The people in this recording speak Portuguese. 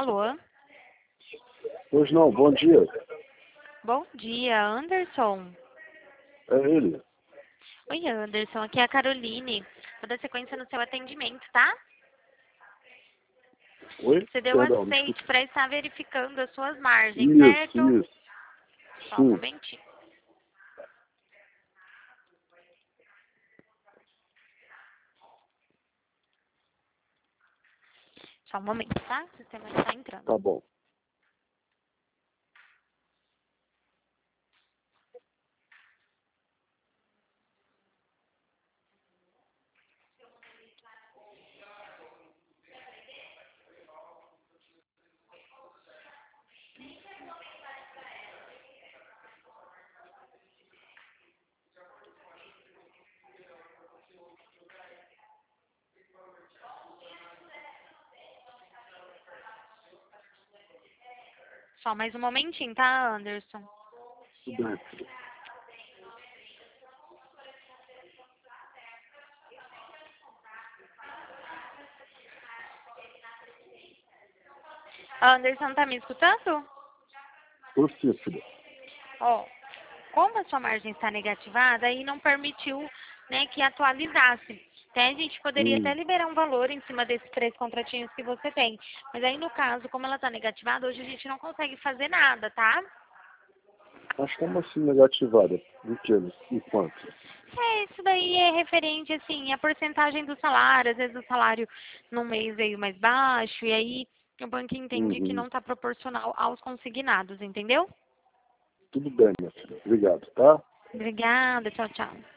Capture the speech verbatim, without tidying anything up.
Alô? Pois não, bom dia. Bom dia, Anderson. É ele. Oi, Anderson. Aqui é a Caroline. Vou dar sequência no seu atendimento, tá? Oi? Você deu Perdão, aceite desculpa. para estar verificando as suas margens, Isso, certo? isso. Só um Sim, momentinho. Só um momento, tá? O sistema está entrando. tá bom. Só mais um momentinho, tá, Anderson? Tudo bem, filho. Anderson, tá me escutando? Tô sim, filho. Ó, como a sua margem está negativada, aí não permitiu, né, que atualizasse. Até a gente poderia até Hum, liberar um valor em cima desses três contratinhos que você tem. Mas aí, no caso, como ela está negativada, hoje a gente não consegue fazer nada, tá? mas como assim negativada? Do que? Enquanto? É, isso daí é referente, assim, à porcentagem do salário. Às vezes o salário num mês veio mais baixo, e aí o banco entende que Uhum. não está proporcional aos consignados, entendeu? Tudo bem, minha filha. Obrigado, tá? Obrigada, tchau, tchau.